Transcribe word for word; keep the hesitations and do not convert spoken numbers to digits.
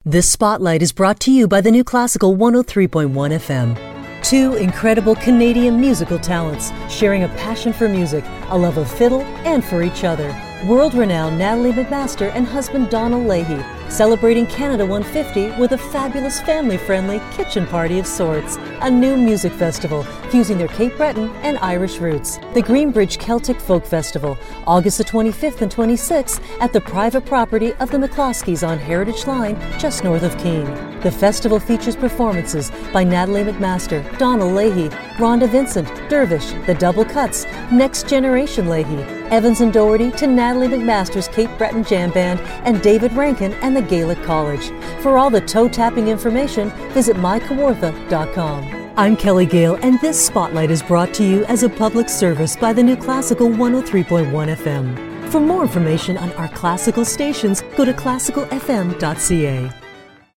This spotlight is brought to you by the New Classical one oh three point one F M. Two incredible Canadian musical talents sharing a passion for music, a love of fiddle, and for each other. World-renowned Natalie MacMaster and husband Donald Leahy, celebrating Canada one fifty with a fabulous family-friendly kitchen party of sorts. A new music festival fusing their Cape Breton and Irish roots. The Greenbridge Celtic Folk Festival, August the twenty-fifth and twenty-sixth at the private property of the McCloskeys on Heritage Line, just north of Keene. The festival features performances by Natalie MacMaster, Donald Leahy, Rhonda Vincent, Dervish, The Double Cuts, Next Generation Leahy, Evans and Doherty to Natalie MacMaster's Cape Breton Jam Band, and David Rankin and the Gaelic College. For all the toe-tapping information, visit my kawartha dot com. I'm Kelly Gale, and this Spotlight is brought to you as a public service by the New Classical one oh three point one F M. For more information on our classical stations, go to classical f m dot c a.